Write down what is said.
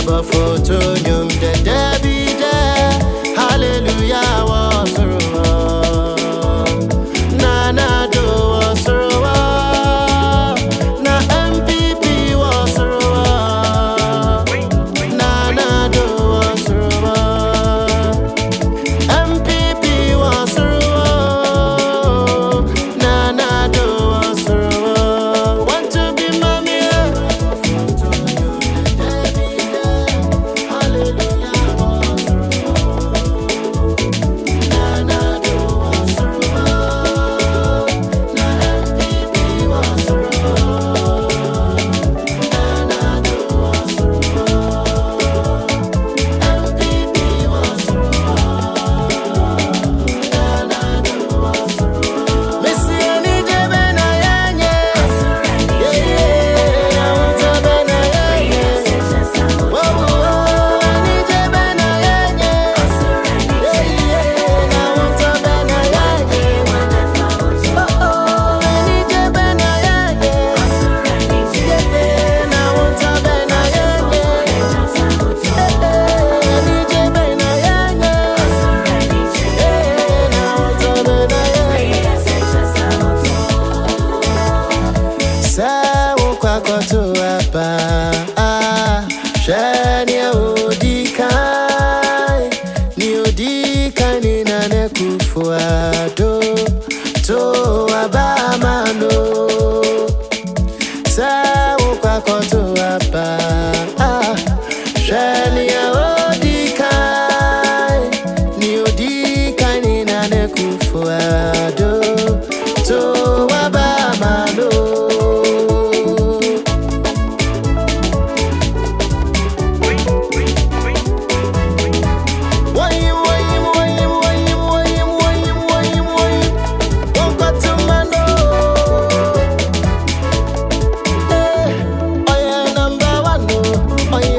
but photo nyum the Debbie there. Hallelujah was wrong. Nana do was wrong. Na MPP was wrong. Nana do was wrong. MPP was wrong. Nana do was wrong. Want to be mommy? Shania Odikai, ni Odikai ni nane kufuado, to abamano. Sawo kwa koto apa, Shania Odikai, ni Odikai ni nane kufuado, to abamano. Oh yeah,